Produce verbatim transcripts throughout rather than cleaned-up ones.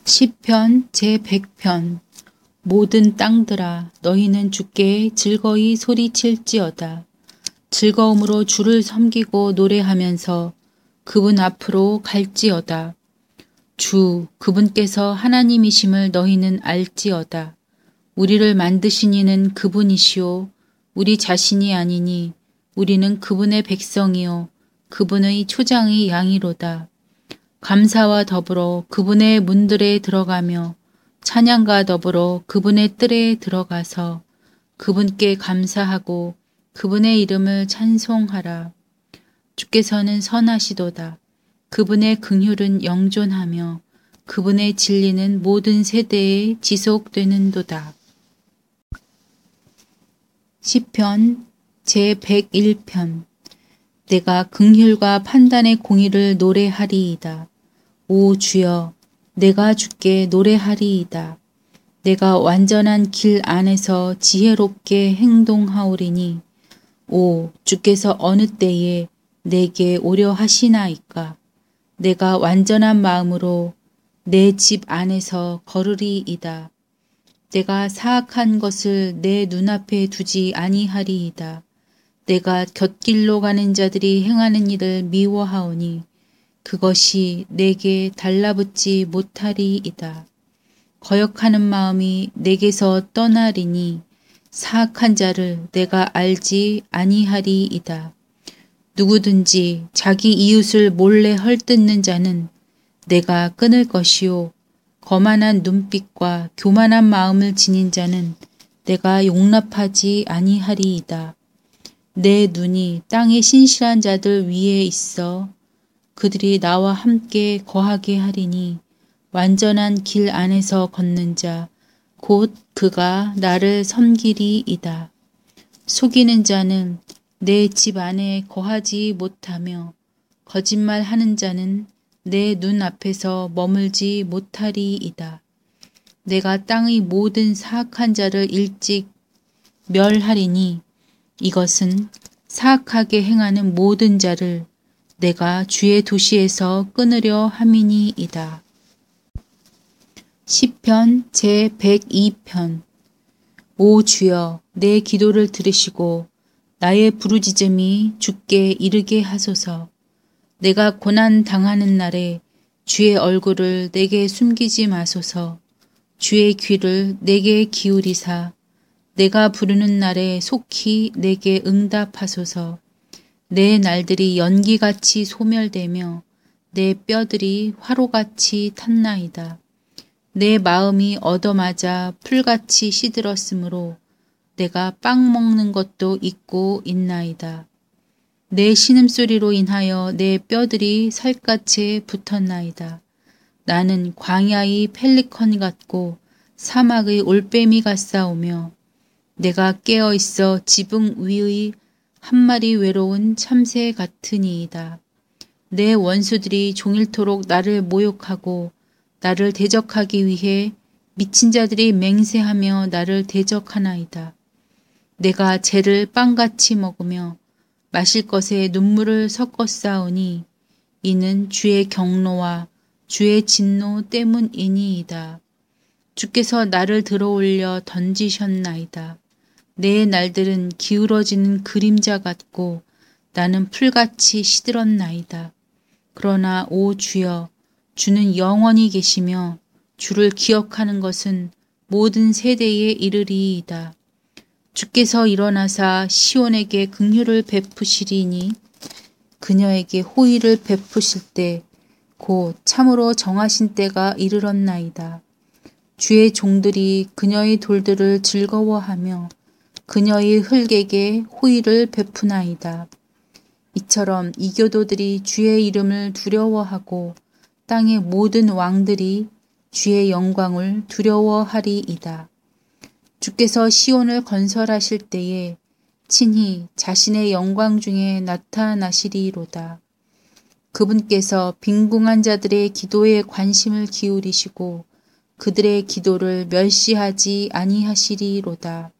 시편 제백 편. 모든 땅들아 너희는 주께 즐거이 소리칠지어다. 즐거움으로 주를 섬기고 노래하면서 그분 앞으로 갈지어다. 주 그분께서 하나님이심을 너희는 알지어다. 우리를 만드신 이는 그분이시오. 우리 자신이 아니니 우리는 그분의 백성이요 그분의 초장의 양이로다. 감사와 더불어 그분의 문들에 들어가며 찬양과 더불어 그분의 뜰에 들어가서 그분께 감사하고 그분의 이름을 찬송하라. 주께서는 선하시도다. 그분의 긍휼은 영존하며 그분의 진리는 모든 세대에 지속되는도다. 시편 제백일 편. 내가 긍휼과 판단의 공의를 노래하리이다. 오 주여, 내가 주께 노래하리이다. 내가 완전한 길 안에서 지혜롭게 행동하오리니 오 주께서 어느 때에 내게 오려 하시나이까. 내가 완전한 마음으로 내 집 안에서 걸으리이다. 내가 사악한 것을 내 눈앞에 두지 아니하리이다. 내가 곁길로 가는 자들이 행하는 일을 미워하오니 그것이 내게 달라붙지 못하리이다. 거역하는 마음이 내게서 떠나리니 사악한 자를 내가 알지 아니하리이다. 누구든지 자기 이웃을 몰래 헐뜯는 자는 내가 끊을 것이요 거만한 눈빛과 교만한 마음을 지닌 자는 내가 용납하지 아니하리이다. 내 눈이 땅의 신실한 자들 위에 있어 그들이 나와 함께 거하게 하리니 완전한 길 안에서 걷는 자 곧 그가 나를 섬기리이다. 속이는 자는 내 집 안에 거하지 못하며 거짓말하는 자는 내 눈앞에서 머물지 못하리이다. 내가 땅의 모든 사악한 자를 일찍 멸하리니 이것은 사악하게 행하는 모든 자를 내가 주의 도시에서 끊으려 함이니이다. 시편 제백이 편. 오 주여, 내 기도를 들으시고 나의 부르짖음이 주께 이르게 하소서. 내가 고난 당하는 날에 주의 얼굴을 내게 숨기지 마소서. 주의 귀를 내게 기울이사 내가 부르는 날에 속히 내게 응답하소서. 내 날들이 연기같이 소멸되며 내 뼈들이 화로같이 탔나이다. 내 마음이 얻어맞아 풀같이 시들었으므로 내가 빵 먹는 것도 잊고 있나이다. 내 신음소리로 인하여 내 뼈들이 살갗에 붙었나이다. 나는 광야의 펠리컨 같고 사막의 올빼미 같사오며 내가 깨어있어 지붕 위의 한 마리 외로운 참새 같으니이다. 내 원수들이 종일토록 나를 모욕하고 나를 대적하기 위해 미친 자들이 맹세하며 나를 대적하나이다. 내가 재를 빵같이 먹으며 마실 것에 눈물을 섞어 싸우니 이는 주의 경노와 주의 진노 때문이니이다. 주께서 나를 들어올려 던지셨나이다. 내 날들은 기울어지는 그림자 같고 나는 풀같이 시들었나이다. 그러나 오 주여, 주는 영원히 계시며 주를 기억하는 것은 모든 세대에 이르리이다. 주께서 일어나사 시온에게 긍휼을 베푸시리니 그녀에게 호의를 베푸실 때 곧 참으로 정하신 때가 이르렀나이다. 주의 종들이 그녀의 돌들을 즐거워하며 그녀의 흙에게 호의를 베푸나이다. 이처럼 이교도들이 주의 이름을 두려워하고 땅의 모든 왕들이 주의 영광을 두려워하리이다. 주께서 시온을 건설하실 때에 친히 자신의 영광 중에 나타나시리로다. 그분께서 빈궁한 자들의 기도에 관심을 기울이시고 그들의 기도를 멸시하지 아니하시리로다.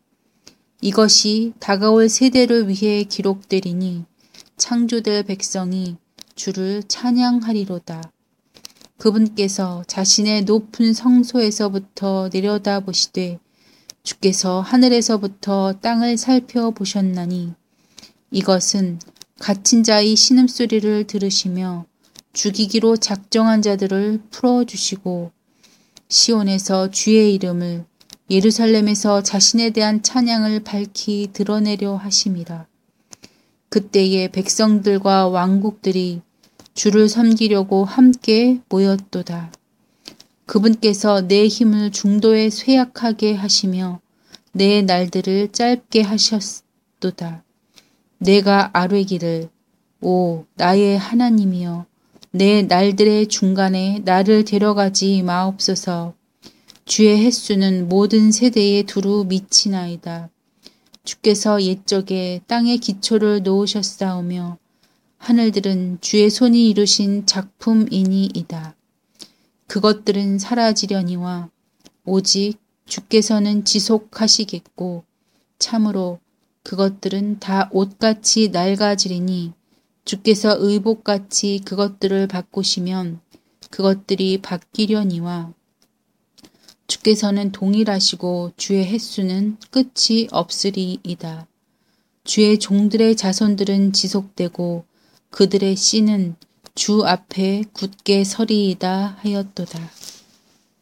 이것이 다가올 세대를 위해 기록되리니 창조될 백성이 주를 찬양하리로다. 그분께서 자신의 높은 성소에서부터 내려다보시되 주께서 하늘에서부터 땅을 살펴보셨나니 이것은 갇힌 자의 신음소리를 들으시며 죽이기로 작정한 자들을 풀어주시고 시온에서 주의 이름을 예루살렘에서 자신에 대한 찬양을 밝히 드러내려 하심이라. 그때의 백성들과 왕국들이 주를 섬기려고 함께 모였도다. 그분께서 내 힘을 중도에 쇠약하게 하시며 내 날들을 짧게 하셨도다. 내가 아뢰기를 오 나의 하나님이여 내 날들의 중간에 나를 데려가지 마옵소서. 주의 횟수는 모든 세대에 두루 미치나이다. 주께서 옛적에 땅의 기초를 놓으셨사오며 하늘들은 주의 손이 이루신 작품이니이다. 그것들은 사라지려니와 오직 주께서는 지속하시겠고 참으로 그것들은 다 옷같이 낡아지리니 주께서 의복같이 그것들을 바꾸시면 그것들이 바뀌려니와 주께서는 동일하시고 주의 횟수는 끝이 없으리이다. 주의 종들의 자손들은 지속되고 그들의 씨는 주 앞에 굳게 서리이다 하였도다.